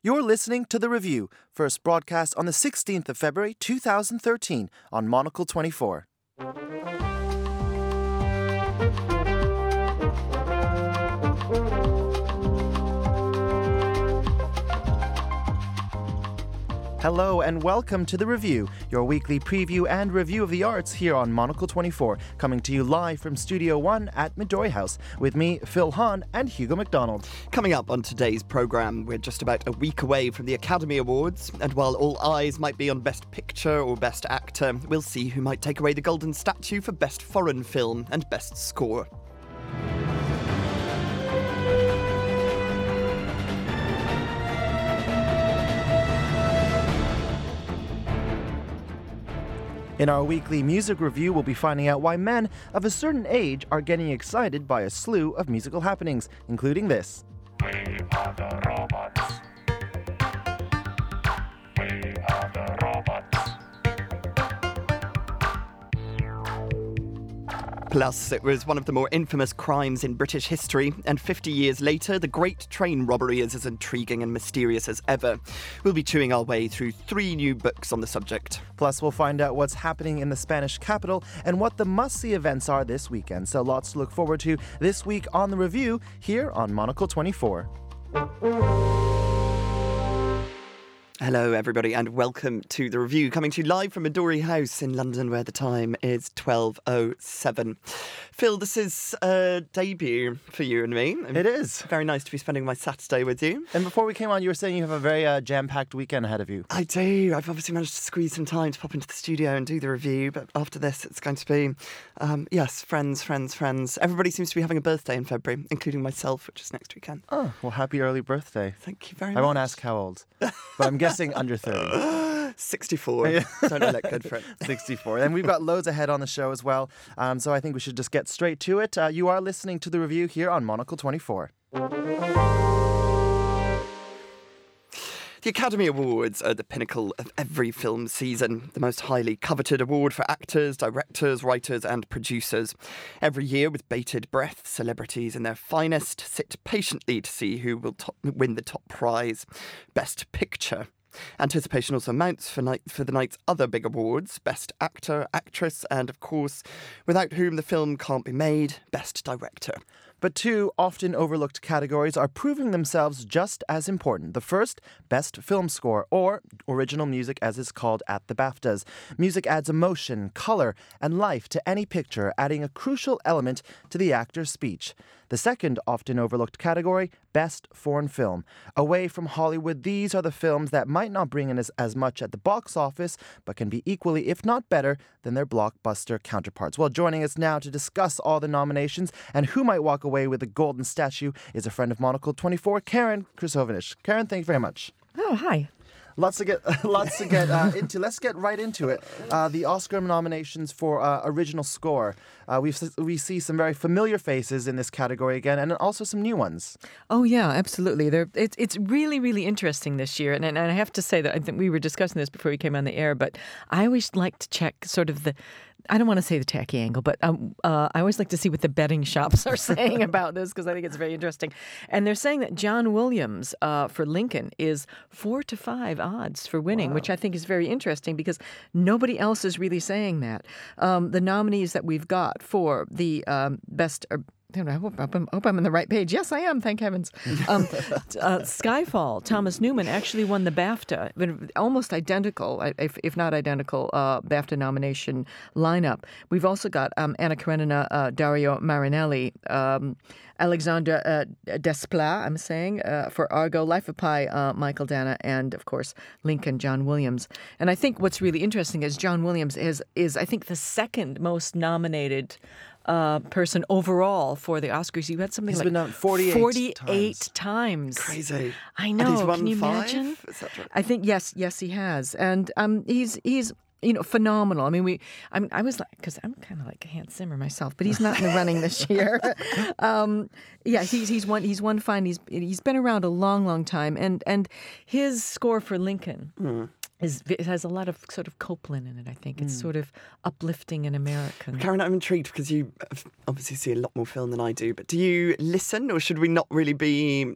You're listening to The Review, first broadcast on the 16th of February 2013 on Monocle 24. Hello and welcome to The Review, your weekly preview and review of the arts here on Monocle 24, coming to you live from Studio 1 at Midori House, with me, Phil Hahn, and Hugo McDonald. Coming up on today's programme, we're just about a week away from the Academy Awards, and while all eyes might be on Best Picture or Best Actor, we'll see who might take away the Golden Statue for Best Foreign Film and Best Score. In our weekly music review, we'll be finding out why men of a certain age are getting excited by a slew of musical happenings, including this. We are the robots. We are the robots. Plus, it was one of the more infamous crimes in British history, and 50 years later, the Great Train Robbery is as intriguing and mysterious as ever. We'll be chewing our way through 3 new books on the subject. Plus, we'll find out what's happening in the Spanish capital and what the must-see events are this weekend. So lots to look forward to this week on The Review here on Monocle 24. Hello, everybody, and welcome to The Review, coming to you live from Midori House in London, where the time is 12:07. Phil, this is a debut for you and me. It is. Very nice to be spending my Saturday with you. And before we came on, you were saying you have a very jam-packed weekend ahead of you. I do. I've obviously managed to squeeze some time to pop into the studio and do the review, but after this, it's going to be, friends. Everybody seems to be having a birthday in February, including myself, which is next weekend. Oh, well, happy early birthday. Thank you very much. I won't ask how old, but I'm guessing under 30. 64. Don't I look good for it? 64. And we've got loads ahead on the show as well. So I think we should just get straight to it. You are listening to The Review here on Monocle 24. The Academy Awards are the pinnacle of every film season, the most highly coveted award for actors, directors, writers and producers. Every year, with bated breath, celebrities in their finest sit patiently to see who will win the top prize. Best Picture. Anticipation also mounts for the night's other big awards, Best Actor, Actress, and of course, without whom the film can't be made, Best Director. But 2 often overlooked categories are proving themselves just as important. The first, Best Film Score, or Original Music as it's called at the BAFTAs. Music adds emotion, color, and life to any picture, adding a crucial element to the actor's speech. The second often overlooked category, Best Foreign Film. Away from Hollywood, these are the films that might not bring in as much at the box office, but can be equally, if not better, than their blockbuster counterparts. Well, joining us now to discuss all the nominations and who might walk away with the Golden Statue is a friend of Monocle 24, Karen Krusovinic. Karen, thank you very much. Oh, hi. Lots to get into. Let's get right into it. The Oscar nominations for original score. We see some very familiar faces in this category again, and also some new ones. Oh yeah, absolutely. It's really, really interesting this year, and I have to say that I think we were discussing this before we came on the air, but I always like to check sort of I don't want to say the tacky angle, but I always like to see what the betting shops are saying about this, because I think it's very interesting. And they're saying that John Williams for Lincoln is 4 to 5 odds for winning, which I think is very interesting because nobody else is really saying that. The nominees that we've got for the best. I hope I'm on the right page. Yes, I am. Thank heavens. Skyfall, Thomas Newman actually won the BAFTA, almost identical, if not identical, BAFTA nomination lineup. We've also got Anna Karenina, Dario Marinelli, Alexandra Desplat, I'm saying, for Argo, Life of Pi, Michael Dana, and, of course, Lincoln, John Williams. And I think what's really interesting is John Williams is I think, the second most nominated person overall for the Oscars. You had something He's like been 48 times. Crazy. I know. And he's won Can you 5? imagine? Is that right? I think yes, he has, and he's phenomenal. I mean, I was like, because I'm kind of like Hans Zimmer myself, but he's not in the running this year. He's won fine. He's been around a long time, and his score for Lincoln. It has a lot of sort of Copland in it, I think. It's sort of uplifting and American. Karen, I'm intrigued because you obviously see a lot more film than I do, but do you listen, or should we not really be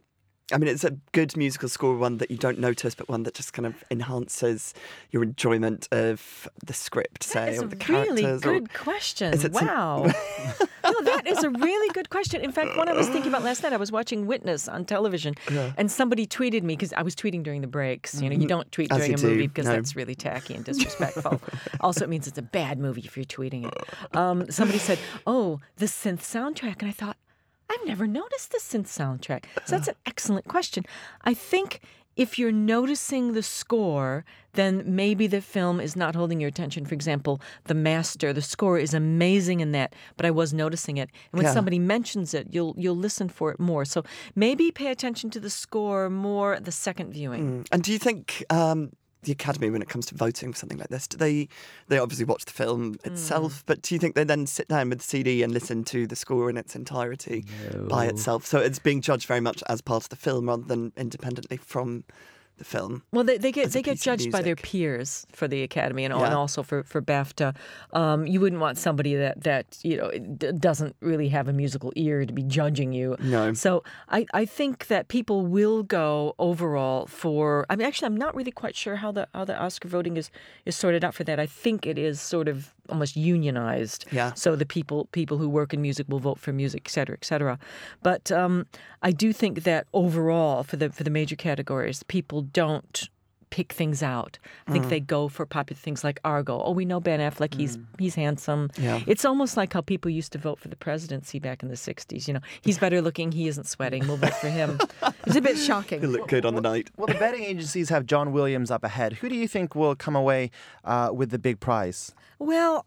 I mean, it's a good musical score, one that you don't notice, but one that just kind of enhances your enjoyment of the script, say, That's or the a really characters. good question. Is it some- Wow. No, that is a really good question. In fact, what I was thinking about last night, I was watching Witness on television, and somebody tweeted me, because I was tweeting during the breaks. You know, you don't tweet As during you a movie do, because no. that's really tacky and disrespectful. Also, it means it's a bad movie if you're tweeting it. Somebody said, "Oh, the synth soundtrack," and I thought, I've never noticed the synth soundtrack. So that's an excellent question. I think if you're noticing the score, then maybe the film is not holding your attention. For example, The Master, the score is amazing in that, but I was noticing it. And when Yeah. somebody mentions it, you'll listen for it more. So maybe pay attention to the score more the second viewing. And do you think the Academy, when it comes to voting for something like this, do they obviously watch the film itself, but do you think they then sit down with the CD and listen to the score in its entirety by itself? So it's being judged very much as part of the film rather than independently from the film. Well, they get as a piece of judged by their music. peers for the Academy and Yeah. also for BAFTA. You wouldn't want somebody that doesn't really have a musical ear to be judging you. No. So I think that people will go overall for. I mean, actually, I'm not really quite sure how the Oscar voting is sorted out for that. I think it is sort of almost unionized. Yeah. So the people who work in music will vote for music, et cetera, et cetera. But I do think that overall, for the major categories, people don't pick things out. I think they go for popular things like Argo. Oh, we know Ben Affleck. He's handsome. Yeah. It's almost like how people used to vote for the presidency back in the 60s. You know, he's better looking. He isn't sweating. We'll vote for him. It's a bit shocking. They look good on the night. Well, the betting agencies have John Williams up ahead. Who do you think will come away with the big prize? Well,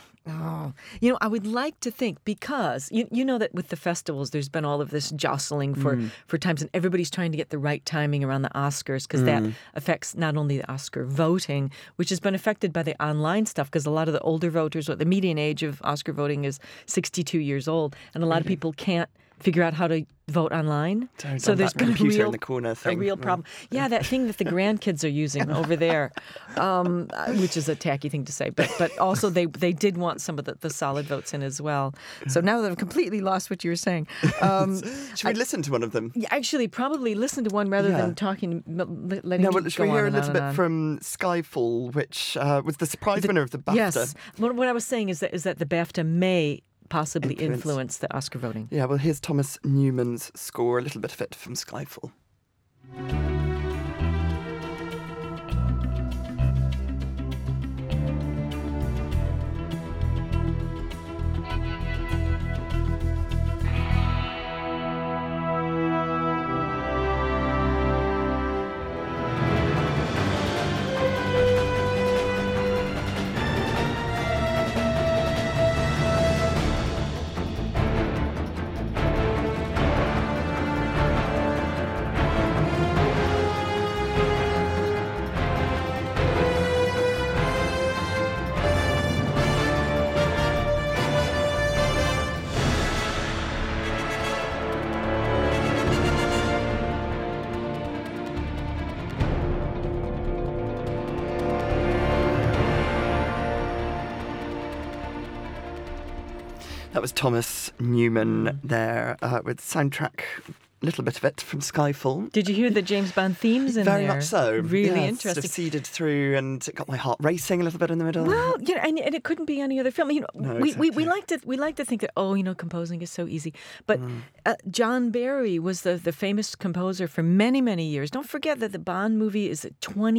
I would like to think, because you know that with the festivals, there's been all of this jostling for times, and everybody's trying to get the right timing around the Oscars, because that affects not only the Oscar voting, which has been affected by the online stuff, because a lot of the older voters, the median age of Oscar voting is 62 years old, and a lot of people can't figure out how to vote online. So there's that been computer real, in the corner a thing. real problem. Yeah, that thing that the grandkids are using over there, which is a tacky thing to say. But also they did want some of the solid votes in as well. So now that I've completely lost what you were saying. Should we listen to one of them? Yeah, actually, probably listen to one rather than talking, letting No, me well, should go we on hear a and little on bit and on. from Skyfall, which was the surprise winner of the BAFTA? Yes. What I was saying is that the BAFTA may possibly influence the Oscar voting. Yeah, well, here's Thomas Newman's score, a little bit of it from Skyfall. That was Thomas Newman there with soundtrack, a little bit of it from Skyfall. Did you hear the James Bond themes in Very there? much so. Really Yeah, interesting. Sort of seeded through, and it got my heart racing a little bit in the middle. Well, and it couldn't be any other film. No, we exactly. like to think that composing is so easy. But John Barry was the famous composer for many, many years. Don't forget that the Bond movie is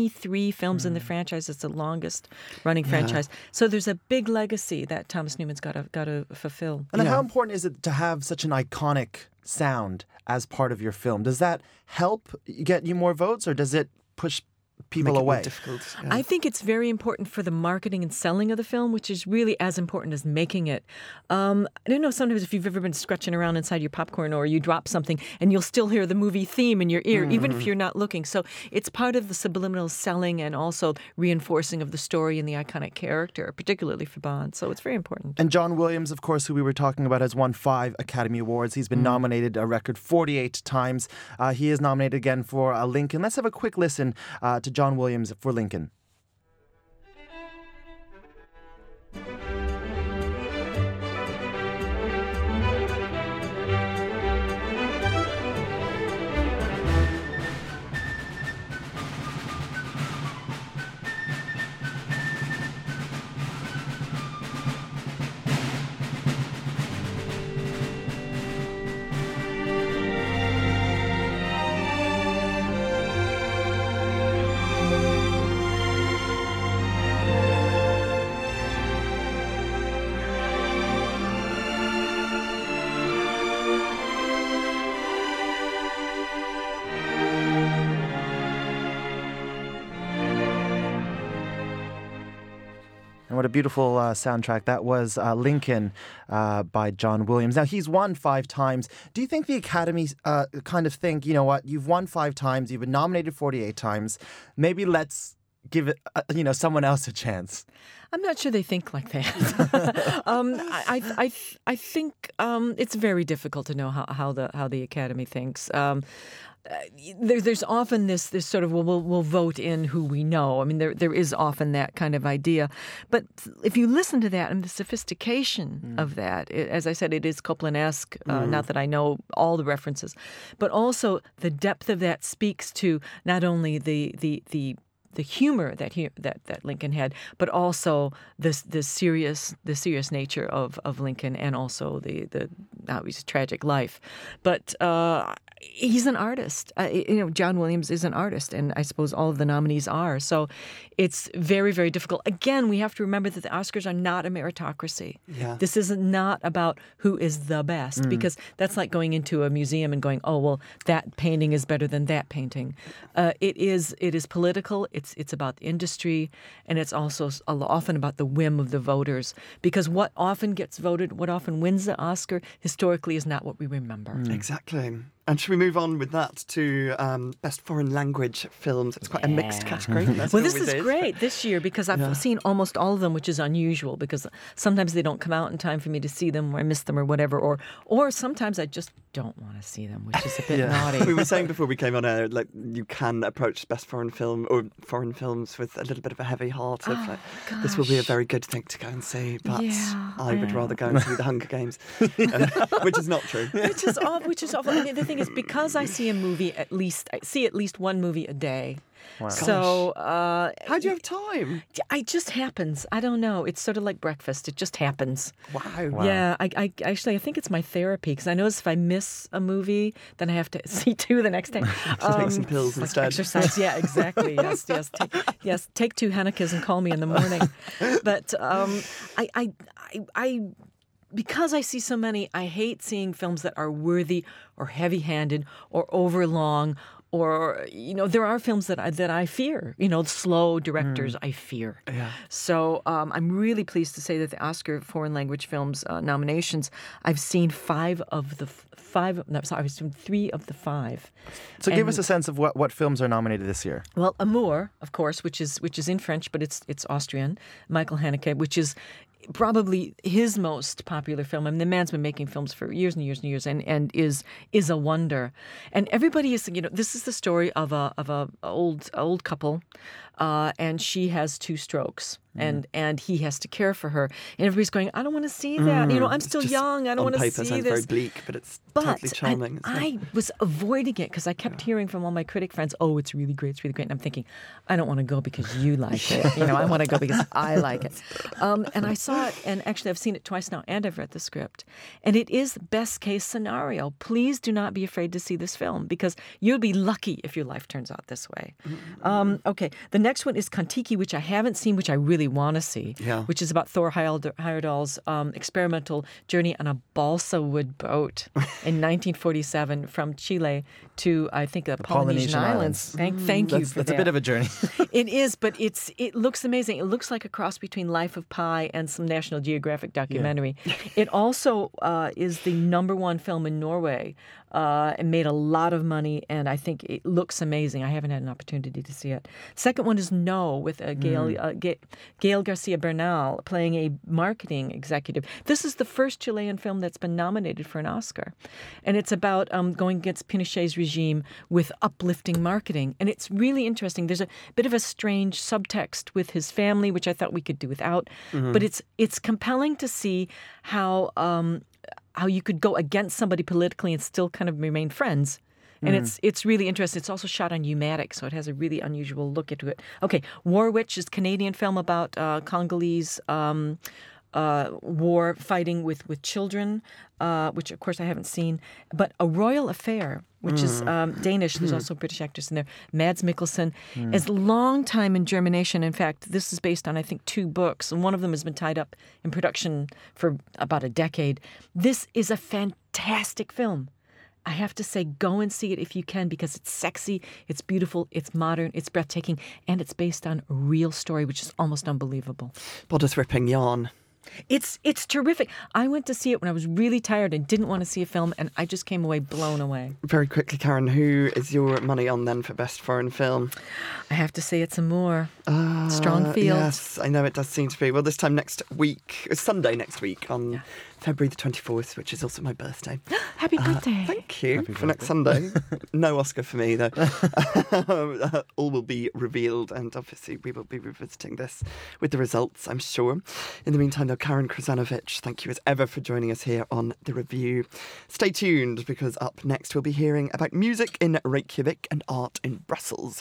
23 films in the franchise. It's the longest running franchise. So there's a big legacy that Thomas Newman's got to fulfill. And then how important is it to have such an iconic sound as part of your film? Does that help get you more votes, or does it push people Make it more away? difficult. Yeah. I think it's very important for the marketing and selling of the film, which is really as important as making it. I don't know, sometimes if you've ever been scratching around inside your popcorn or you drop something and you'll still hear the movie theme in your ear, even if you're not looking. So it's part of the subliminal selling and also reinforcing of the story and the iconic character, particularly for Bond. So it's very important. And John Williams, of course, who we were talking about, has won 5 Academy Awards. He's been nominated a record 48 times. He is nominated again for Lincoln. Let's have a quick listen to John Williams for Lincoln. What a beautiful soundtrack. That was Lincoln by John Williams. Now, he's won 5 times. Do you think the Academy kind of think, you know what, you've won 5 times, you've been nominated 48 times, maybe let's give it, someone else a chance? I'm not sure they think like that. I think it's very difficult to know how the Academy thinks. There's often this sort of we'll vote in who we know. I mean, there is often that kind of idea. But if you listen to that and the sophistication of that, as I said, it is Copland-esque. Not that I know all the references, but also the depth of that speaks to not only the humor that Lincoln had, but also the serious nature of Lincoln, and also the his tragic life. But he's an artist. John Williams is an artist, and I suppose all of the nominees are. So it's very, very difficult. Again, we have to remember that the Oscars are not a meritocracy. Yeah. This is not about who is the best, because that's like going into a museum and going, oh, well, that painting is better than that painting. It is political. It's about the industry, and it's also often about the whim of the voters, because what often gets voted, what often wins the Oscar, historically is not what we remember. Exactly. And should we move on with that to Best Foreign Language Films? It's quite a mixed category. Well, this is great this year because I've seen almost all of them, which is unusual because sometimes they don't come out in time for me to see them, or I miss them or whatever, or sometimes I just don't want to see them, which is a bit naughty. We were saying before we came on air, like, you can approach Best Foreign Film or foreign films with a little bit of a heavy heart. Of, this will be a very good thing to go and see, but I would rather go and see The Hunger Games, which is not true. Which is awful. I mean, the thing is, because I see at least one movie a day. Wow. So, how do you have time? It just happens. I don't know. It's sort of like breakfast. It just happens. Wow. Yeah. I actually, I think it's my therapy, because I notice if I miss a movie, then I have to see 2 the next day. Take some pills like instead. Exercise. Yeah, exactly. Yes. Take 2 Hanukahs and call me in the morning. But I because I see so many, I hate seeing films that are worthy or heavy-handed or overlong, or there are films that I fear. Slow directors I fear. Yeah. So I'm really pleased to say that the Oscar Foreign Language Films nominations, I've seen 3 of the 5. So give us a sense of what films are nominated this year. Well, Amour, of course, which is in French, but it's Austrian. Michael Haneke, which is probably his most popular film. I mean, the man's been making films for years and years and years, and is a wonder. And everybody is, this is the story of a old couple, and she has 2 strokes. And he has to care for her. And everybody's going, I don't want to see that. I'm still young. I don't want to see this. On paper, sounds very bleak, but it's totally charming. I was avoiding it because I kept hearing from all my critic friends, oh, it's really great, it's really great. And I'm thinking, I don't want to go because you like it. I want to go because I like it. And I saw it, and actually I've seen it twice now, and I've read the script. And it is best case scenario. Please do not be afraid to see this film, because you'll be lucky if your life turns out this way. Okay, the next one is Kon-Tiki, which I haven't seen, which I really want to see, which is about Thor Heyerdahl's experimental journey on a balsa wood boat in 1947 from Chile to, I think, the Polynesian Islands. Thank you for that. That's a bit of a journey. It is, but it looks amazing. It looks like a cross between Life of Pi and some National Geographic documentary. Yeah. It also is the #1 film in Norway. And made a lot of money, and I think it looks amazing. I haven't had an opportunity to see it. Second one is No, with Gael Garcia Bernal playing a marketing executive. This is the first Chilean film that's been nominated for an Oscar, and it's about going against Pinochet's regime with uplifting marketing, and it's really interesting. There's a bit of a strange subtext with his family, which I thought we could do without, but it's compelling to see how you could go against somebody politically and still kind of remain friends. And it's really interesting. It's also shot on U-matic, so it has a really unusual look into it. Okay, War Witch is a Canadian film about Congolese war fighting with children, which, of course, I haven't seen. But A Royal Affair, which is Danish. There's also a British actress in there. Mads Mikkelsen is a long time in germination. In fact, this is based on, I think, 2 books, and one of them has been tied up in production for about a decade. This is a fantastic film. I have to say, go and see it if you can, because it's sexy, it's beautiful, it's modern, it's breathtaking, and it's based on a real story, which is almost unbelievable. Bodice-ripping yarn. It's terrific. I went to see it when I was really tired and didn't want to see a film, and I just came away blown away. Very quickly, Karen, who is your money on then for Best Foreign Film? I have to say it's Amour. Strong Field. Yes, I know it does seem to be. Well, this time next week, Sunday next week, on February the 24th, which is also my birthday. Happy birthday. Thank you for next Sunday. No Oscar for me, though. All will be revealed, and obviously we will be revisiting this with the results, I'm sure. In the meantime, though, Karen Krasanovic, thank you as ever for joining us here on The Review. Stay tuned, because up next we'll be hearing about music in Reykjavik and art in Brussels.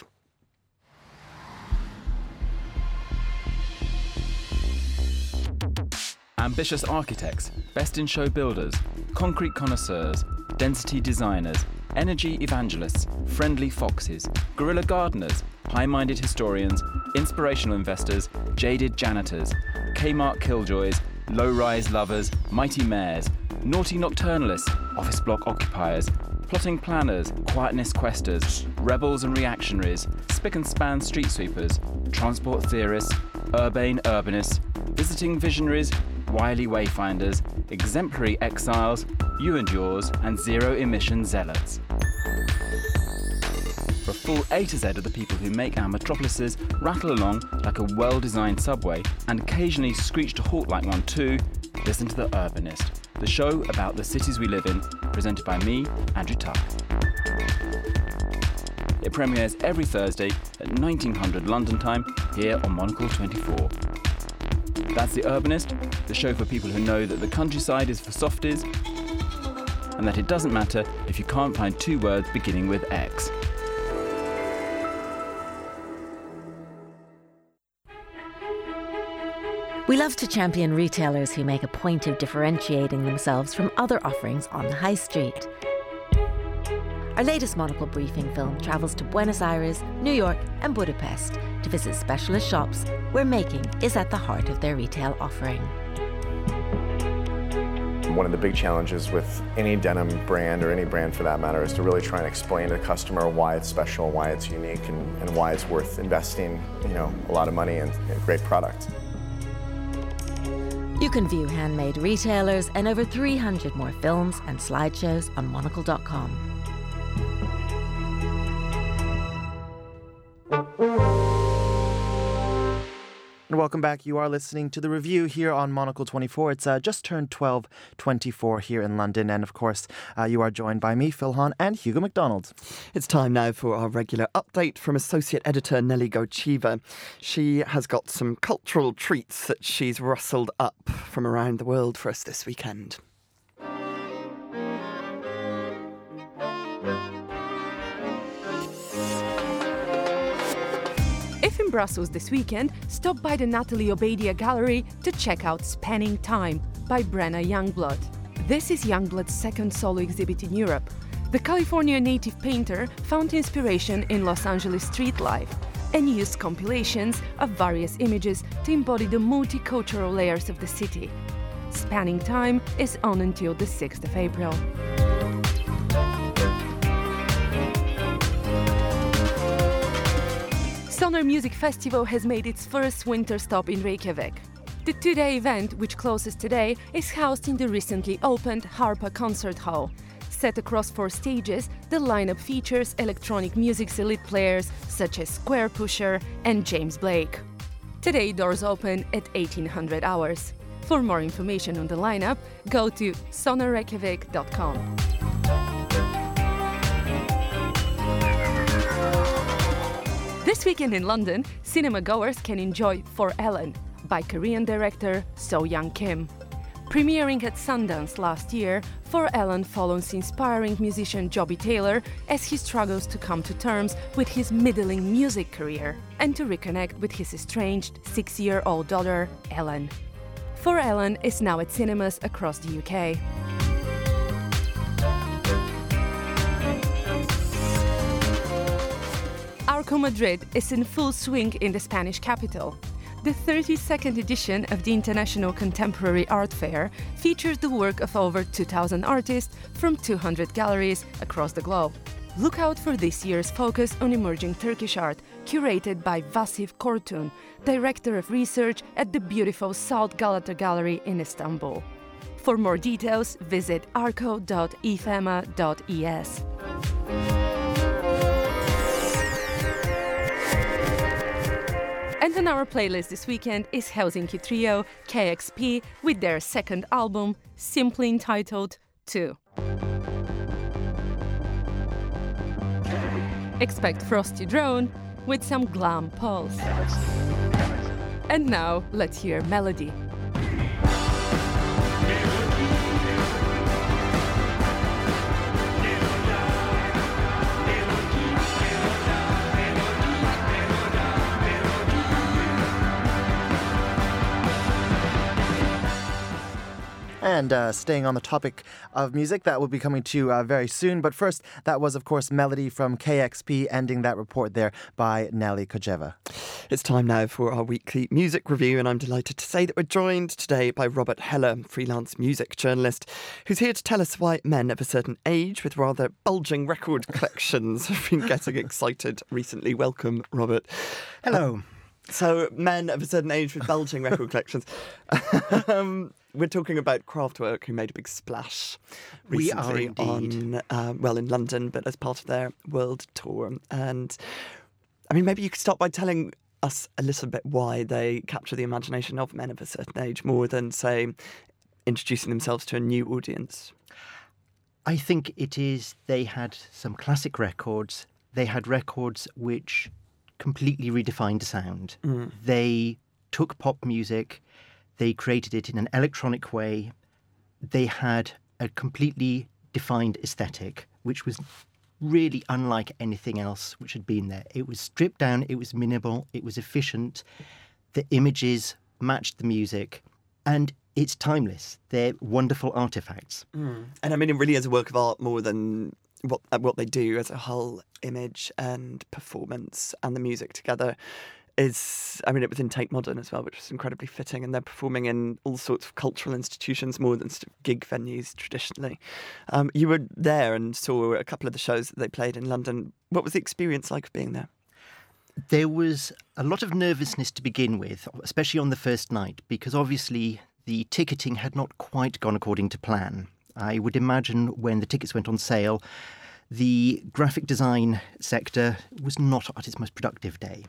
Ambitious architects, best-in-show builders, concrete connoisseurs, density designers, energy evangelists, friendly foxes, guerrilla gardeners, high-minded historians, inspirational investors, jaded janitors, Kmart killjoys, low-rise lovers, mighty mayors, naughty nocturnalists, office block occupiers, plotting planners, quietness questers, rebels and reactionaries, spick-and-span street sweepers, transport theorists, urbane urbanists, visiting visionaries, wily wayfinders, exemplary exiles, you and yours, and zero-emission zealots. For a full A to Z of the people who make our metropolises rattle along like a well-designed subway, and occasionally screech to halt like one too, listen to The Urbanist, the show about the cities we live in, presented by me, Andrew Tuck. It premieres every Thursday at 1900 London time, here on Monocle 24. That's The Urbanist, the show for people who know that the countryside is for softies, and that it doesn't matter if you can't find two words beginning with X. We love to champion retailers who make a point of differentiating themselves from other offerings on the high street. Our latest Monocle briefing film travels to Buenos Aires, New York and Budapest to visit specialist shops where making is at the heart of their retail offering. One of the big challenges with any denim brand, or any brand for that matter, is to really try and explain to the customer why it's special, why it's unique, and why it's worth investing, a lot of money in a great product. You can view Handmade Retailers and over 300 more films and slideshows on monocle.com. And welcome back. You are listening to The Review here on Monocle 24. It's just turned 12:24 here in London. And of course, you are joined by me, Phil Hahn, and Hugo McDonald. It's time now for our regular update from Associate Editor Nelly Gochiva. She has got some cultural treats that she's rustled up from around the world for us this weekend. If in Brussels this weekend, stop by the Natalie Obadia Gallery to check out Spanning Time by Brenna Youngblood. This is Youngblood's second solo exhibit in Europe. The California native painter found inspiration in Los Angeles street life and used compilations of various images to embody the multicultural layers of the city. Spanning Time is on until the 6th of April. Sonar Music Festival has made its first winter stop in Reykjavik. The two-day event, which closes today, is housed in the recently opened Harpa Concert Hall. Set across 4 stages, the lineup features electronic music's elite players such as Square Pusher and James Blake. Today, doors open at 1800 hours. For more information on the lineup, go to sonarreykjavik.com. This weekend in London, cinema goers can enjoy For Ellen by Korean director So Young Kim. Premiering at Sundance last year, For Ellen follows inspiring musician Joby Taylor as he struggles to come to terms with his middling music career and to reconnect with his estranged 6-year-old daughter, Ellen. For Ellen is now at cinemas across the UK. Arco Madrid is in full swing in the Spanish capital. the 32nd edition of the International Contemporary Art Fair features the work of over 2,000 artists from 200 galleries across the globe. Look out for this year's focus on emerging Turkish art, curated by Vasif Kortun, Director of Research at the beautiful Salt Galata Gallery in Istanbul. For more details, visit arco.ifema.es. And on our playlist this weekend is Helsinki trio KXP with their second album, simply entitled 2. Expect Frosty Drone with some glam pulse. And now, let's hear Melody. And staying on the topic of music, that will be coming to you very soon. But first, that was, of course, Melody from KXP, ending that report there by Nelly Kojeva. It's time now for our weekly music review, and I'm delighted to say that we're joined today by Robert Heller, freelance music journalist, who's here to tell us why men of a certain age with rather bulging record collections have been getting excited recently. Welcome, Robert. Hello. So, men of a certain age with bulging record collections. We're talking about Kraftwerk, who made a big splash recently in London, but as part of their world tour. And I mean, maybe you could start by telling us a little bit why they capture the imagination of men of a certain age more than, say, introducing themselves to a new audience. I think it is they had some classic records. They had records which completely redefined sound. They took pop music, they created it in an electronic way. They had a completely defined aesthetic, which was really unlike anything else which had been there. It was stripped down, it was minimal, it was efficient. The images matched the music, and it's timeless. They're wonderful artifacts. And I mean, it really is a work of art more than what they do as a whole image and performance, and the music together is, I mean, it was in Tate Modern as well, which was incredibly fitting, and they're performing in all sorts of cultural institutions more than sort of gig venues traditionally. You were there and saw a couple of the shows that they played in London. What was the experience like of being there? There was a lot of nervousness to begin with, especially on the first night, because obviously the ticketing had not quite gone according to plan. I would imagine when the tickets went on sale, the graphic design sector was not at its most productive day.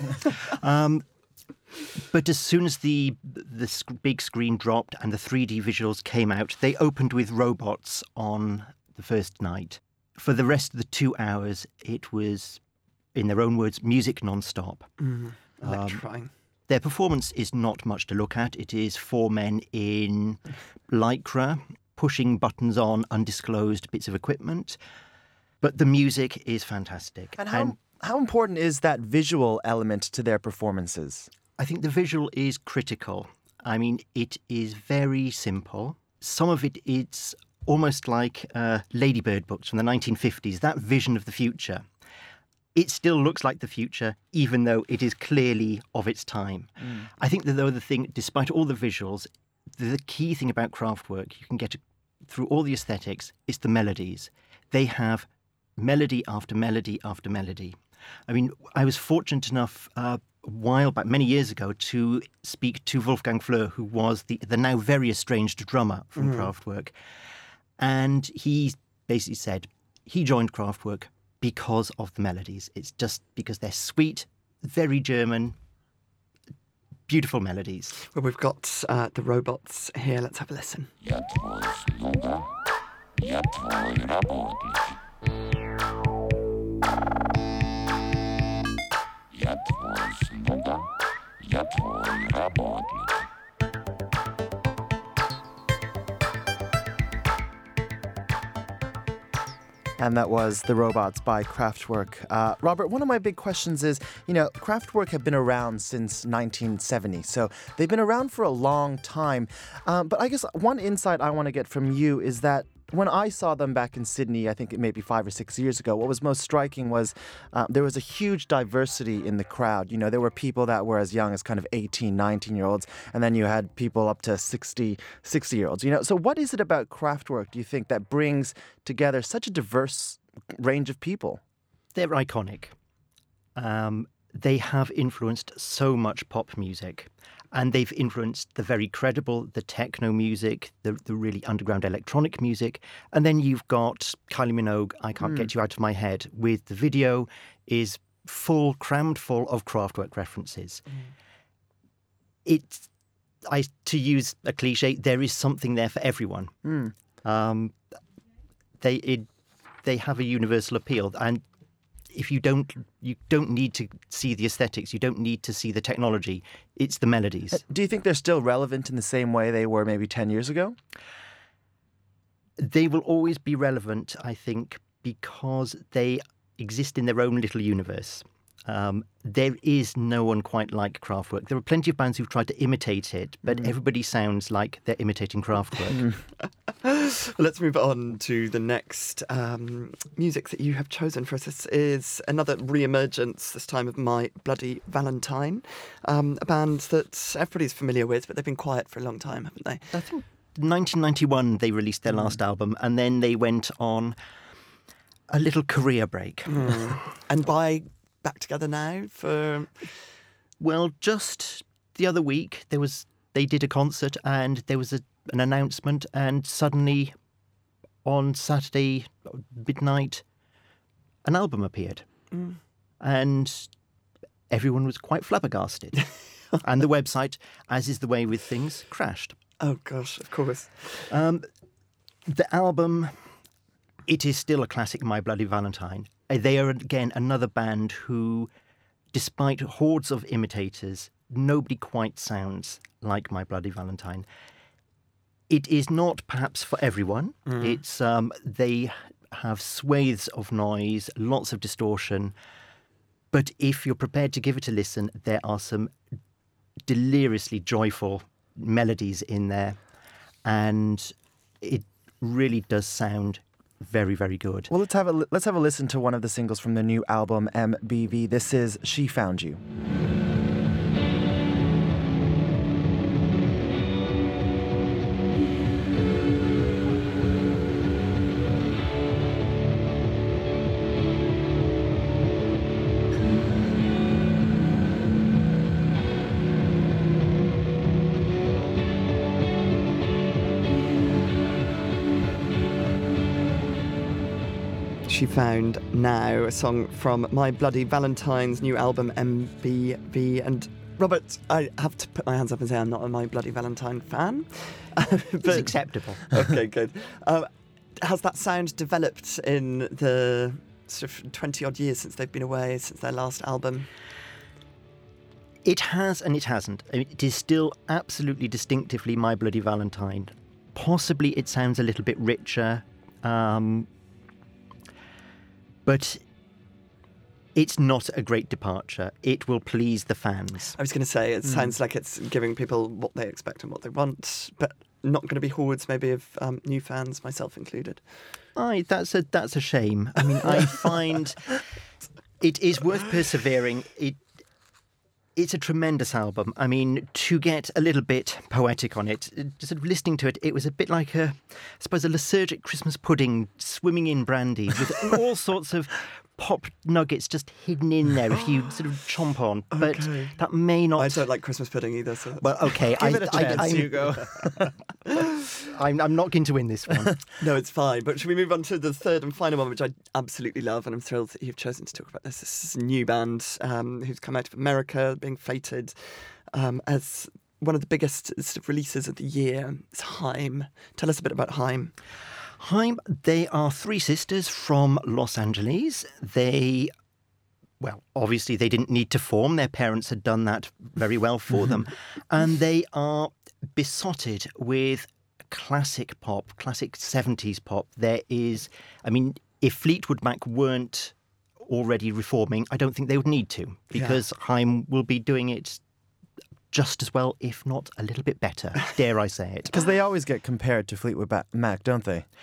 But as soon as the big screen dropped and the 3D visuals came out, they opened with robots on the first night. For the rest of the 2 hours, it was, in their own words, music non-stop. Electrifying. Their performance is not much to look at. It is 4 men in lycra, pushing buttons on undisclosed bits of equipment. But the music is fantastic. And how important is that visual element to their performances? I think the visual is critical. I mean, it is very simple. Some of it is almost like Ladybird books from the 1950s, that vision of the future. It still looks like the future, even though it is clearly of its time. I think that, though, the thing, despite all the visuals, the key thing about Kraftwerk, you can get through all the aesthetics, is the melodies. They have melody after melody after melody. I mean, I was fortunate enough a while back, many years ago, to speak to Wolfgang Flür, who was the now very estranged drummer from Kraftwerk. And he basically said he joined Kraftwerk because of the melodies. It's just because they're sweet, very German, beautiful melodies. Well, we've got the robots here. Let's have a listen. Я твой слуга, я твой работник. Я твой слуга, я твой работник. And that was The Robots by Kraftwerk. Robert, one of my big questions is, Kraftwerk have been around since 1970, so they've been around for a long time. But I guess one insight I want to get from you is that when I saw them back in Sydney, I think it maybe 5 or 6 years ago, what was most striking was there was a huge diversity in the crowd. You know, there were people that were as young as kind of 18, 19-year-olds, and then you had people up to 60-year-olds. You know, so what is it about Kraftwerk, do you think, that brings together such a diverse range of people? They're iconic. They have influenced so much pop music, and they've influenced the very credible, the techno music, the really underground electronic music. And then you've got Kylie Minogue, I Can't Get You Out of My Head, with the video is crammed full of Kraftwerk references. To use a cliche, there is something there for everyone. They have a universal appeal, and if you don't need to see the aesthetics, you don't need to see the technology. It's the melodies. Do you think they're still relevant in the same way they were maybe 10 years ago? They will always be relevant, I think, because they exist in their own little universe. There is no one quite like Kraftwerk. There are plenty of bands who've tried to imitate it, but everybody sounds like they're imitating Kraftwerk. Let's move on to the next music that you have chosen for us. This is another re-emergence, this time of My Bloody Valentine, a band that everybody's familiar with, but they've been quiet for a long time, haven't they? I think 1991 they released their last album, and then they went on a little career break. And by back together now for... Well, just the other week they did a concert and there was an announcement, and suddenly on Saturday midnight an album appeared. And everyone was quite flabbergasted. And the website, as is the way with things, crashed. Oh gosh, of course. The album, it is still a classic, My Bloody Valentine. They are, again, another band who, despite hordes of imitators, nobody quite sounds like My Bloody Valentine. It is not perhaps for everyone. It's they have swathes of noise, lots of distortion. But if you're prepared to give it a listen, there are some deliriously joyful melodies in there. And it really does sound very, very good. Well, let's have a listen to one of the singles from the new album, MBV. This is She Found You. She Found Now, a song from My Bloody Valentine's new album, MBV. And Robert, I have to put my hands up and say I'm not a My Bloody Valentine fan. It's acceptable. Okay, good. Has that sound developed in the sort of 20-odd years since they've been away, since their last album? It has and it hasn't. I mean, it is still absolutely distinctively My Bloody Valentine. Possibly it sounds a little bit richer, but it's not a great departure. It will please the fans. I was going to say, it sounds like it's giving people what they expect and what they want, but not going to be hordes maybe of new fans, myself included. That's a shame. I mean, I find it is worth persevering. It's a tremendous album. I mean, to get a little bit poetic on it, sort of listening to it, it was a bit like a lethargic Christmas pudding swimming in brandy with all sorts of pop nuggets just hidden in there if you sort of chomp on. But that may not... I don't like Christmas pudding either. So well, okay. Give it a chance, Hugo. I'm not going to win this one. No, it's fine. But should we move on to the third and final one, which I absolutely love, and I'm thrilled that you've chosen to talk about this. This is a new band who's come out of America, being feted as one of the biggest sort of releases of the year. It's Haim. Tell us a bit about Haim. Haim, they are three sisters from Los Angeles. Well, obviously they didn't need to form. Their parents had done that very well for them. And they are besotted with classic pop, classic 70s pop. There is, I mean, if Fleetwood Mac weren't already reforming, I don't think they would need to, because Haim will be doing it just as well, if not a little bit better, dare I say it. Because they always get compared to Fleetwood Mac, don't they?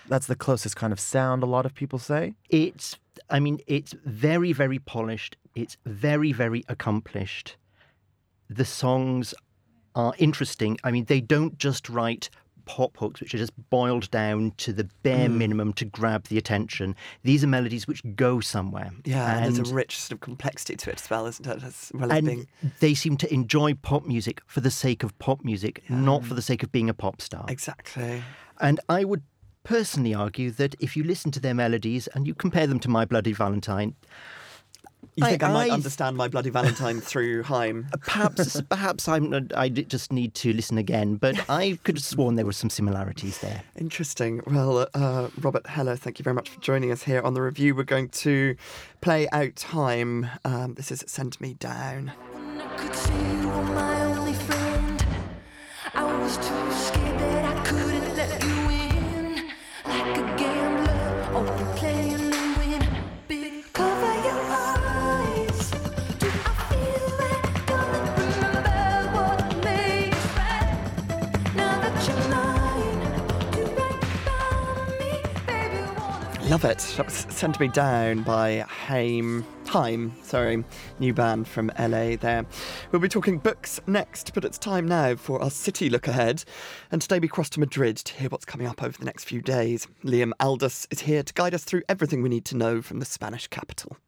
That's the closest kind of sound, a lot of people say. It's very, very polished. It's very, very accomplished. The songs are interesting. I mean, they don't just write pop hooks, which are just boiled down to the bare minimum to grab the attention. These are melodies which go somewhere. Yeah, and there's a rich sort of complexity to it as well, isn't it? As well as being... they seem to enjoy pop music for the sake of pop music, not for the sake of being a pop star. Exactly. And I would personally argue that if you listen to their melodies and you compare them to My Bloody Valentine... You think I might understand My Bloody Valentine through Haim? Perhaps I just need to listen again, but I could have sworn there were some similarities there. Interesting. Well, Robert Heller, thank you very much for joining us here on The Review. We're going to play out Haim. This is Send Me Down. I could see you were my only friend. I was too scared that I couldn't let you in. Like a gambler, only playing to win. Big cover your eyes. Do I feel right? Gonna remember what made us right. Now that you're mine, do right by me, baby. Love it. That was Send Me Down by Haim, new band from LA there. We'll be talking books next, but it's time now for our city look ahead. And today we cross to Madrid to hear what's coming up over the next few days. Liam Aldous is here to guide us through everything we need to know from the Spanish capital.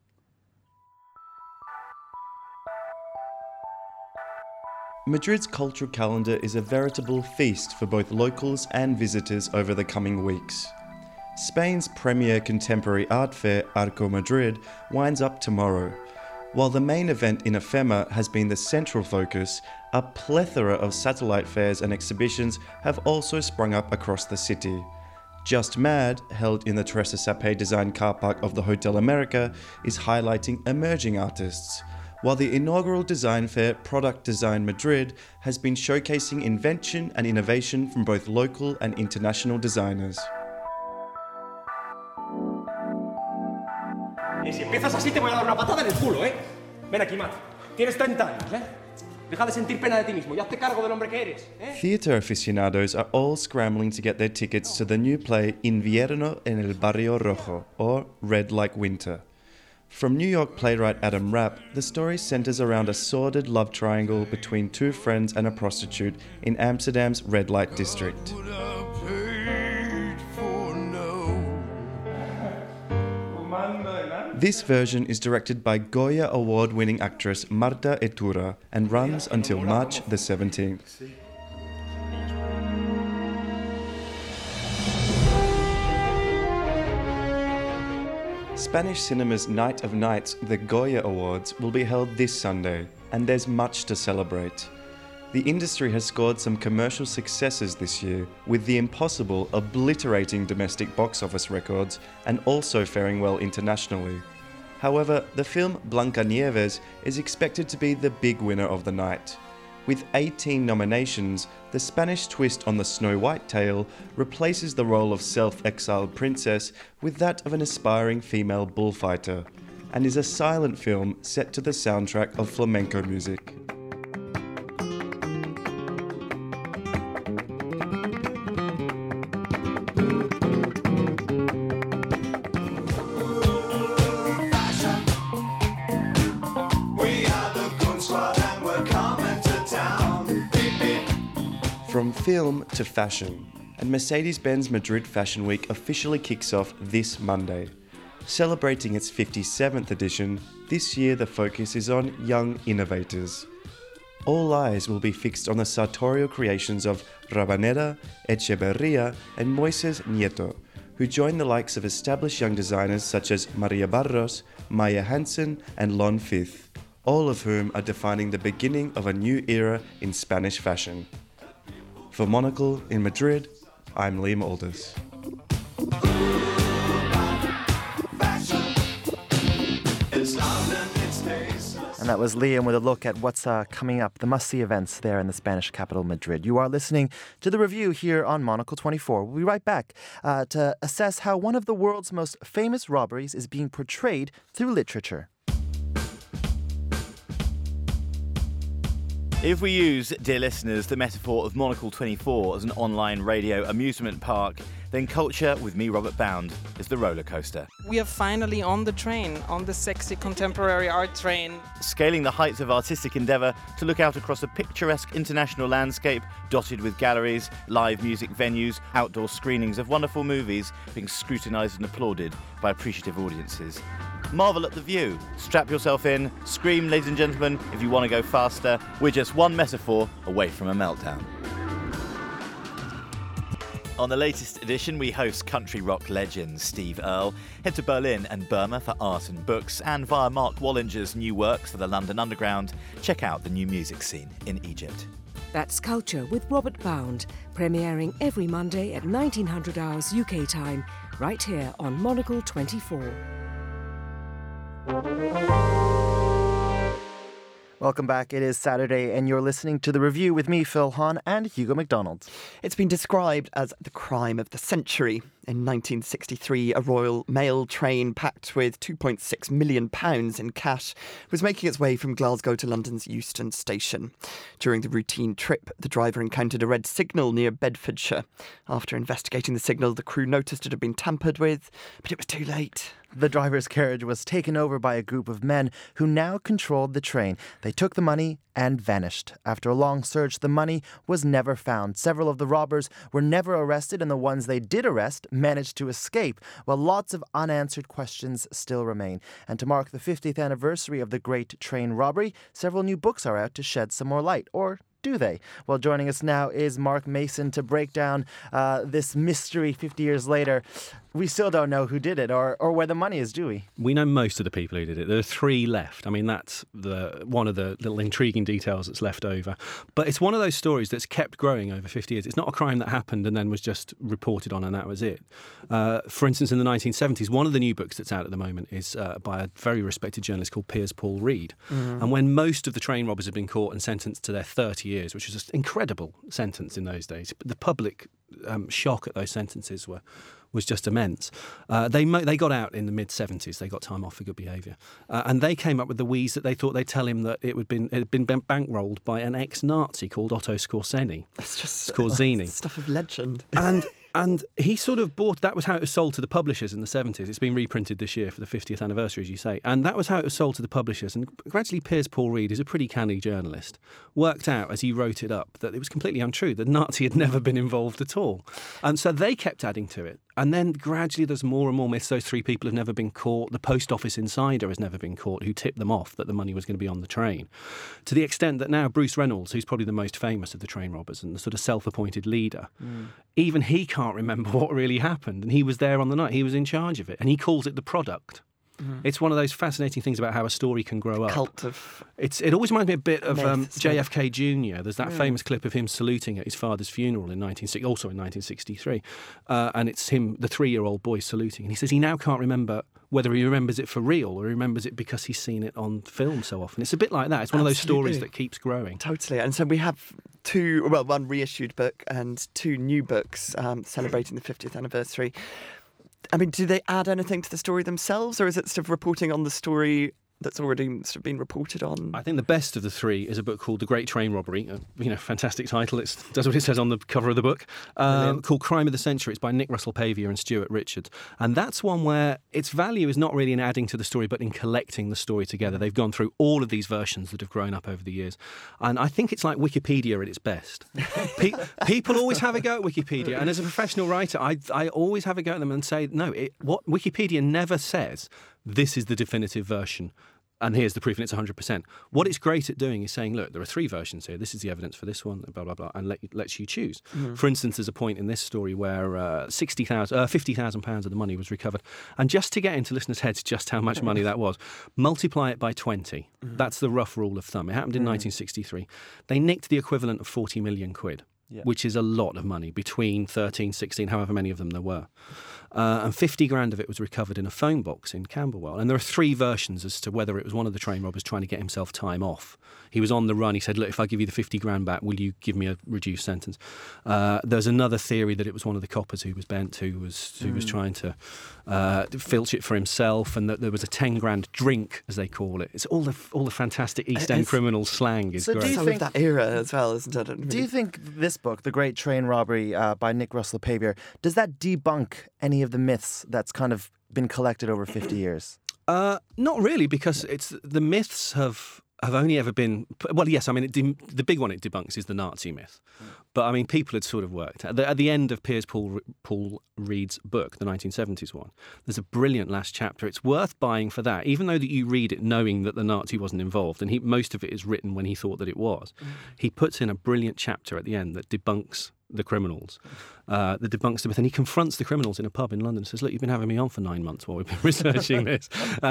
Madrid's cultural calendar is a veritable feast for both locals and visitors over the coming weeks. Spain's premier contemporary art fair, Arco Madrid, winds up tomorrow. While the main event in Ephema has been the central focus, a plethora of satellite fairs and exhibitions have also sprung up across the city. Just Mad, held in the Teresa Sape design car park of the Hotel America, is highlighting emerging artists, while the inaugural design fair Product Design Madrid has been showcasing invention and innovation from both local and international designers. Si empiezas así te voy a dar una patada en el culo, ¿eh? Ven aquí, Matt. Tienes 30 años, ¿eh? Deja de sentir pena de ti mismo y hazte cargo del hombre que eres, ¿eh? Theatre aficionados are all scrambling to get their tickets to the new play Invierno en el Barrio Rojo, or Red Like Winter. From New York playwright Adam Rapp, the story centres around a sordid love triangle between two friends and a prostitute in Amsterdam's red light district. This version is directed by Goya Award-winning actress Marta Etura and runs until March the 17th. Spanish cinema's Night of Nights, the Goya Awards, will be held this Sunday, and there's much to celebrate. The industry has scored some commercial successes this year, with The Impossible obliterating domestic box office records and also faring well internationally. However, the film Blancanieves is expected to be the big winner of the night. With 18 nominations, the Spanish twist on the Snow White tale replaces the role of self-exiled princess with that of an aspiring female bullfighter, and is a silent film set to the soundtrack of flamenco music. From film to fashion, and Mercedes-Benz Madrid Fashion Week officially kicks off this Monday. Celebrating its 57th edition, this year the focus is on young innovators. All eyes will be fixed on the sartorial creations of Rabanera, Echeverria and Moises Nieto, who join the likes of established young designers such as Maria Barros, Maya Hansen and Lon Fifth, all of whom are defining the beginning of a new era in Spanish fashion. For Monocle in Madrid, I'm Liam Aldous. And that was Liam with a look at what's coming up, the must-see events there in the Spanish capital, Madrid. You are listening to The Review here on Monocle 24. We'll be right back to assess how one of the world's most famous robberies is being portrayed through literature. If we use, dear listeners, the metaphor of Monocle 24 as an online radio amusement park, then culture with me, Robert Bound, is the roller coaster. We are finally on the train, on the sexy contemporary art train. Scaling the heights of artistic endeavour to look out across a picturesque international landscape dotted with galleries, live music venues, outdoor screenings of wonderful movies being scrutinised and applauded by appreciative audiences. Marvel at the view. Strap yourself in, scream, ladies and gentlemen, if you want to go faster. We're just one metaphor away from a meltdown. On the latest edition, we host country rock legend Steve Earle. Head to Berlin and Burma for art and books, and via Mark Wallinger's new works for the London Underground, check out the new music scene in Egypt. That's Culture with Robert Bound, premiering every Monday at 1900 hours UK time, right here on Monocle 24. Welcome back. It is Saturday, and you're listening to The Review with me, Phil Hahn, and Hugo McDonald. It's been described as the crime of the century. In 1963, a Royal Mail train packed with £2.6 million in cash was making its way from Glasgow to London's Euston Station. During the routine trip, the driver encountered a red signal near Bedfordshire. After investigating the signal, the crew noticed it had been tampered with, but it was too late. The driver's carriage was taken over by a group of men who now controlled the train. They took the money and vanished. After a long search, the money was never found. Several of the robbers were never arrested, and the ones they did arrest managed to escape, while lots of unanswered questions still remain. And to mark the 50th anniversary of the Great Train Robbery, several new books are out to shed some more light, or do they? Well, joining us now is Mark Mason to break down this mystery 50 years later. We still don't know who did it or where the money is, do we? We know most of the people who did it. There are 3 left. I mean, that's one of the little intriguing details that's left over. But it's one of those stories that's kept growing over 50 years. It's not a crime that happened and then was just reported on and that was it. For instance, in the 1970s, one of the new books that's out at the moment is by a very respected journalist called Piers Paul Reed. Mm-hmm. And when most of the train robbers had been caught and sentenced to their 30 years, which was an incredible sentence in those days, but the public shock at those sentences was just immense. They got out in the mid-70s. They got time off for good behaviour. And they came up with the wheeze that they thought they'd tell him that it had been bankrolled by an ex-Nazi called Otto Skorzeny. That's just Skorzeny. Stuff of legend. And he sort of that was how it was sold to the publishers in the 70s. It's been reprinted this year for the 50th anniversary, as you say. And that was how it was sold to the publishers. And gradually Piers Paul Reed, who's a pretty canny journalist, worked out as he wrote it up that it was completely untrue. The Nazi had never been involved at all. And so they kept adding to it. And then gradually there's more and more myths. Those 3 people have never been caught. The post office insider has never been caught who tipped them off that the money was going to be on the train. To the extent that now Bruce Reynolds, who's probably the most famous of the train robbers and the sort of self-appointed leader, even he can't remember what really happened. And he was there on the night. He was in charge of it. And he calls it the product. Mm-hmm. It's one of those fascinating things about how a story can grow up. Cult of it always reminds me a bit of JFK Jr. There's that famous clip of him saluting at his father's funeral in 1963. And it's him, the 3-year-old boy, saluting. And he says he now can't remember whether he remembers it for real or he remembers it because he's seen it on film so often. It's a bit like that. It's one of those stories that keeps growing. Totally. And so we have one reissued book and 2 new books celebrating the 50th anniversary. I mean, do they add anything to the story themselves, or is it sort of reporting on the story that's already sort of been reported on? I think the best of the 3 is a book called The Great Train Robbery. Fantastic title. It does what it says on the cover of the book. Called Crime of the Century. It's by Nick Russell Pavia and Stuart Richards. And that's one where its value is not really in adding to the story, but in collecting the story together. They've gone through all of these versions that have grown up over the years. And I think it's like Wikipedia at its best. People always have a go at Wikipedia. And as a professional writer, I always have a go at them and say, no, what Wikipedia never says, this is the definitive version. And here's the proof, and it's 100%. What it's great at doing is saying, look, there are 3 versions here. This is the evidence for this one, blah, blah, blah, and lets you choose. Mm-hmm. For instance, there's a point in this story where £50,000 of the money was recovered. And just to get into listeners' heads just how much money that was, multiply it by 20. Mm-hmm. That's the rough rule of thumb. It happened in 1963. They nicked the equivalent of 40 million quid. Yeah. Which is a lot of money, between 13, 16, however many of them there were. And 50 grand of it was recovered in a phone box in Camberwell. And there are 3 versions as to whether it was one of the train robbers trying to get himself time off He was on the run. He said, look, if I give you the 50 grand back, will you give me a reduced sentence? There's another theory that it was one of the coppers who was bent, who was trying to filch it for himself, and that there was a 10 grand drink, as they call it. It's all the fantastic East End criminal slang is great. Do you think that era as well, isn't it? Do you think this book, The Great Train Robbery by Nick Russell Pavier, does that debunk any of the myths that's kind of been collected over 50 years? Not really, because the myths have only ever been... Well, yes, I mean, the big one it debunks is the Nazi myth. But, I mean, people had sort of worked. At the end of Piers Paul Reed's book, the 1970s one, there's a brilliant last chapter. It's worth buying for that, even though that you read it knowing that the Nazi wasn't involved, and most of it is written when he thought that it was. He puts in a brilliant chapter at the end that debunks the criminals, that debunks the myth, and he confronts the criminals in a pub in London and says, look, you've been having me on for 9 months while we've been researching this.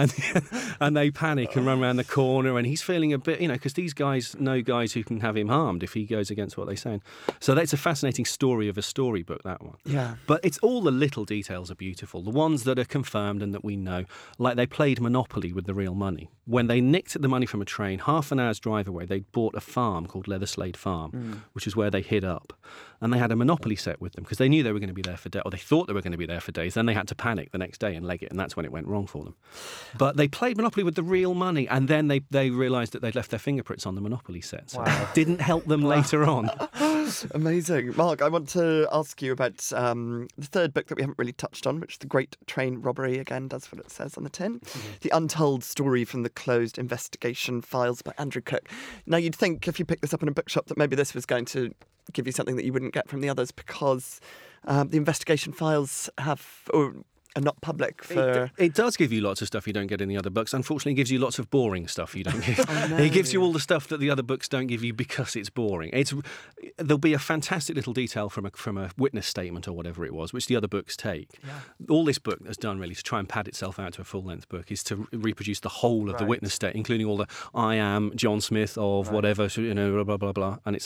And they panic and run around the corner, and he's feeling a bit, because these guys know guys who can have him harmed if he goes against what they say. So that's a fascinating story of a storybook, that one. Yeah. But it's all the little details are beautiful, the ones that are confirmed and that we know, like they played Monopoly with the real money. When they nicked the money from a train, half an hour's drive away, they bought a farm called Leatherslade Farm, which is where they hid up. And they had a Monopoly set with them because they knew they were going to be there for days, or they thought they were going to be there for days. Then they had to panic the next day and leg it, and that's when it went wrong for them. But they played Monopoly with the real money, and then they realised that they'd left their fingerprints on the Monopoly set. So it didn't help them later on. Amazing. Mark, I want to ask you about the third book that we haven't really touched on, which is The Great Train Robbery. Again, does what it says on the tin. The Untold Story from the Closed Investigation Files by Andrew Cook. Now, you'd think if you picked this up in a bookshop that maybe this was going to give you something that you wouldn't get from the others, because the investigation files are not public for... It does give you lots of stuff you don't get in the other books. Unfortunately, it gives you lots of boring stuff you don't get. It gives you all the stuff that the other books don't give you because it's boring. There'll be a fantastic little detail from a witness statement or whatever it was, which the other books take. Yeah. All this book has done really to try and pad itself out to a full-length book is to reproduce the whole of the witness statement, including all the I am John Smith of whatever, blah, blah, blah, blah. And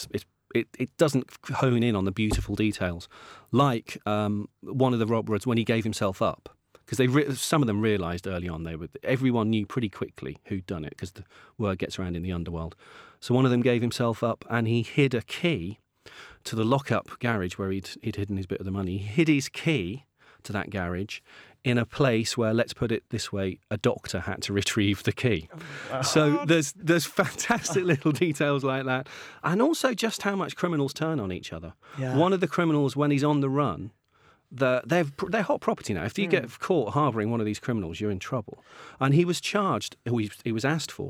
it doesn't hone in on the beautiful details, like one of the robbers when he gave himself up, because some of them realised early on everyone knew pretty quickly who'd done it because the word gets around in the underworld. So one of them gave himself up and he hid a key to the lock-up garage where he'd hidden his bit of the money. He hid his key to that garage in a place where, let's put it this way, a doctor had to retrieve the key. Wow. So there's fantastic little details like that. And also just how much criminals turn on each other. Yeah. One of the criminals, when he's on the run, they're hot property now. If you get caught harbouring one of these criminals, you're in trouble. And he was charged, he was asked for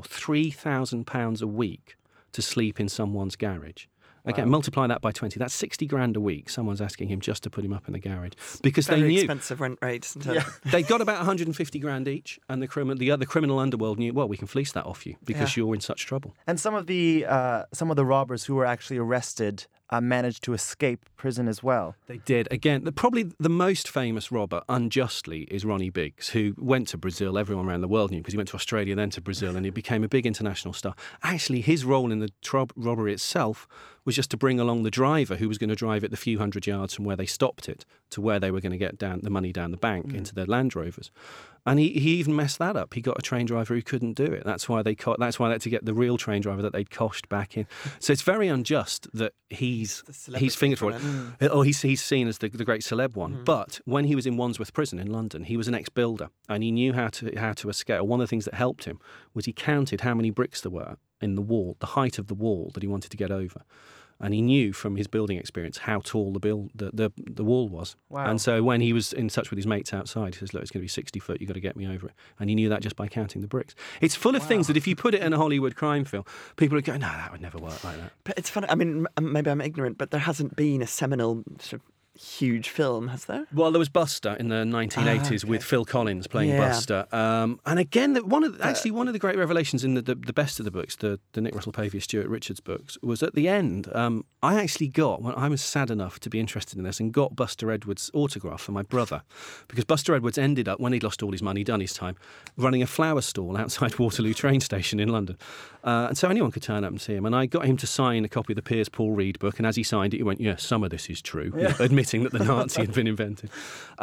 £3,000 a week to sleep in someone's garage. Again, multiply that by 20. That's 60 grand a week. Someone's asking him just to put him up in the garage because they knew. Very expensive rent rates. Isn't it? Yeah. They got about 150 grand each, and the other criminal underworld knew. Well, we can fleece that off you because you're in such trouble. And some of the robbers who were actually arrested managed to escape prison as well. They did. Again, probably the most famous robber, unjustly, is Ronnie Biggs, who went to Brazil. Everyone around the world knew because he went to Australia, then to Brazil, and he became a big international star. Actually, his role in the robbery itself was just to bring along the driver who was going to drive it the few hundred yards from where they stopped it to where they were going to get the money down the bank into their Land Rovers. And he even messed that up. He got a train driver who couldn't do it. That's why they had to get the real train driver that they'd coshed back in. So it's very unjust that he's fingered for it. Or he's seen as the great celeb one. But when he was in Wandsworth Prison in London, he was an ex-builder and he knew how to escape. One of the things that helped him was he counted how many bricks there were in the wall, the height of the wall that he wanted to get over. And he knew from his building experience how tall the wall was. Wow. And so when he was in touch with his mates outside, he says, look, it's going to be 60 foot, you've got to get me over it. And he knew that just by counting the bricks. It's full of things that if you put it in a Hollywood crime film, people would go, no, that would never work like that. But it's funny, I mean, maybe I'm ignorant, but there hasn't been a seminal sort of huge film, has there? Well, there was Buster in the 1980s with Phil Collins playing Buster. And again, one of the great revelations in the best of the books, the Nick Russell Pavier, Stuart Richards books, was at the end. I actually I was sad enough to be interested in this and got Buster Edwards' autograph for my brother, because Buster Edwards ended up, when he'd lost all his money, done his time, running a flower stall outside Waterloo train station in London. And so anyone could turn up and see him. And I got him to sign a copy of the Piers Paul Reed book, and as he signed it, he went, some of this is true, admitting that the Nazi had been invented.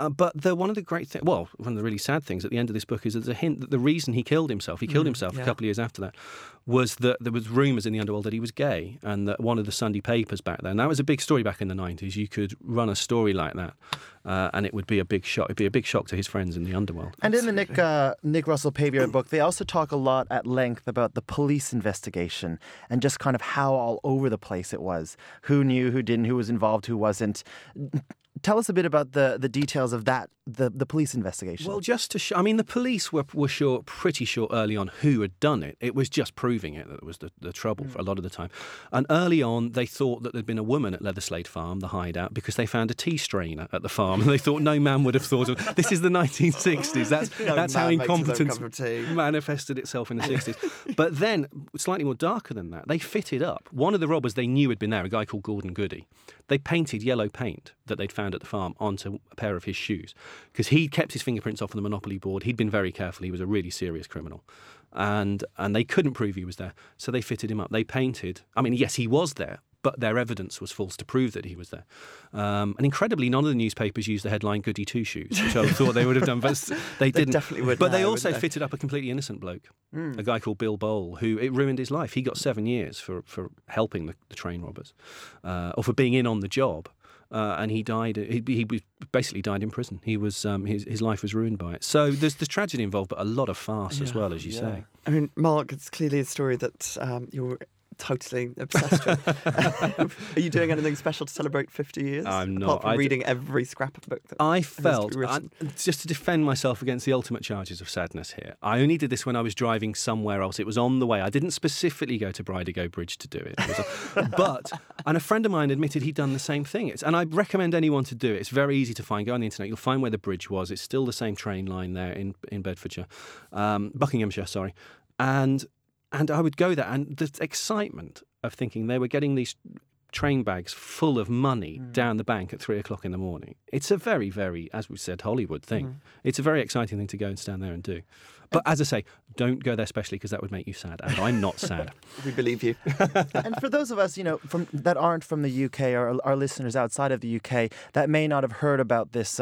But one of the great things, one of the really sad things at the end of this book is there's a hint that the reason he killed himself a couple of years after that, was that there was rumours in the underworld that he was gay, and that one of the Sunday papers back then, that was a big story back in the 90s, you could run a story like that, and it would be a big shock. It'd be a big shock to his friends in the underworld. And in the Nick Russell Pavier book, they also talk a lot at length about the police investigation and just kind of how all over the place it was. Who knew, who didn't, who was involved, who wasn't. Tell us a bit about the details of that, the police investigation. Well, just to show, the police were pretty sure early on who had done it. It was just proving it that was the trouble for a lot of the time. And early on, they thought that there'd been a woman at Leatherslade Farm, the hideout, because they found a tea strainer at the farm. And they thought no man would have thought of this is the 1960s. That's how incompetence manifested itself in the 60s. But then, slightly more darker than that, they fitted up. One of the robbers they knew had been there, a guy called Gordon Goody. They painted yellow paint that they'd found at the farm onto a pair of his shoes, because he'd kept his fingerprints off on the Monopoly board. He'd been very careful. He was a really serious criminal. And they couldn't prove he was there, so they fitted him up. They painted. Yes, he was there, but their evidence was false to prove that he was there. And incredibly, none of the newspapers used the headline Goody Two Shoes, which I thought they would have done, but they didn't. Definitely would. But they also fitted up a completely innocent bloke, a guy called Bill Bowl, who it ruined his life. He got 7 years for helping the train robbers, or for being in on the job. And he died. He basically died in prison. He was his life was ruined by it. So there's the tragedy involved, but a lot of farce as well, as you say. Mark, it's clearly a story that you're totally obsessed with. Are you doing anything special to celebrate 50 years? I'm not. Apart from reading every scrap of book that I felt, just to defend myself against the ultimate charges of sadness here, I only did this when I was driving somewhere else. It was on the way. I didn't specifically go to Bridego Bridge to do it. And a friend of mine admitted he'd done the same thing. And I recommend anyone to do it. It's very easy to find. Go on the internet. You'll find where the bridge was. It's still the same train line there in Bedfordshire. Buckinghamshire, sorry. And I would go there, and the excitement of thinking they were getting these train bags full of money down the bank at 3 o'clock in the morning. It's a very, very, as we said, Hollywood thing. It's a very exciting thing to go and stand there and do. But as I say, don't go there especially, because that would make you sad. And I'm not sad. We believe you. And for those of us, that aren't from the UK, or our listeners outside of the UK that may not have heard about this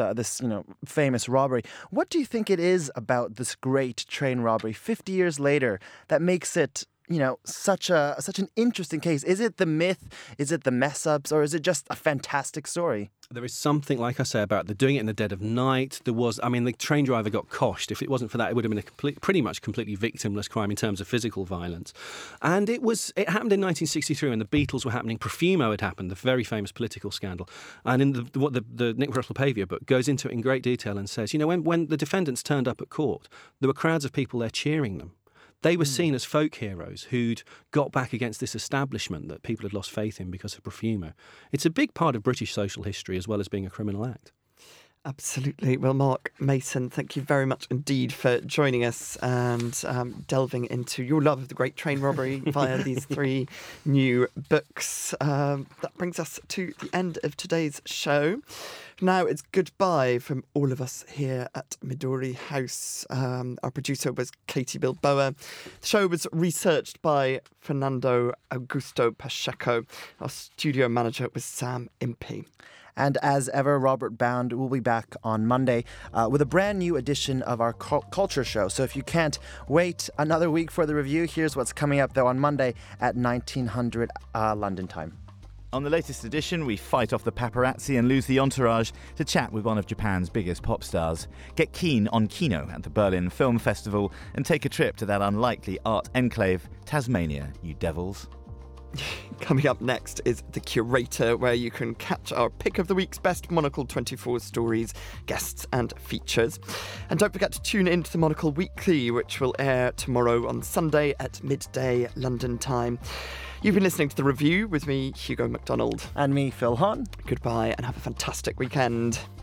famous robbery, what do you think it is about this great train robbery 50 years later that makes it such an interesting case? Is it the myth? Is it the mess ups? Or is it just a fantastic story? There is something, like I say, about doing it in the dead of night. The train driver got coshed. If it wasn't for that, it would have been a pretty much completely victimless crime in terms of physical violence. And it happened in 1963 when the Beatles were happening. Profumo had happened, the very famous political scandal. And in the Nick Russell Pavier book goes into it in great detail and says, when the defendants turned up at court, there were crowds of people there cheering them. They were seen as folk heroes who'd got back against this establishment that people had lost faith in because of Profumo. It's a big part of British social history as well as being a criminal act. Absolutely. Well, Mark Mason, thank you very much indeed for joining us and delving into your love of the Great Train Robbery via these 3 new books. That brings us to the end of today's show. Now it's goodbye from all of us here at Midori House. Our producer was Katie Bilboa. The show was researched by Fernando Augusto Pacheco. Our studio manager was Sam Impey. And as ever, Robert Bound will be back on Monday with a brand new edition of our culture show. So if you can't wait another week for the review, here's what's coming up, though, on Monday at 1900 London time. On the latest edition, we fight off the paparazzi and lose the entourage to chat with one of Japan's biggest pop stars. Get keen on Kino at the Berlin Film Festival and take a trip to that unlikely art enclave, Tasmania, you devils. Coming up next is The Curator, where you can catch our pick of the week's best Monocle 24 stories, guests and features. And don't forget to tune in to the Monocle Weekly, which will air tomorrow on Sunday at midday London time. You've been listening to The Review with me, Hugo MacDonald. And me, Phil Hahn. Goodbye and have a fantastic weekend.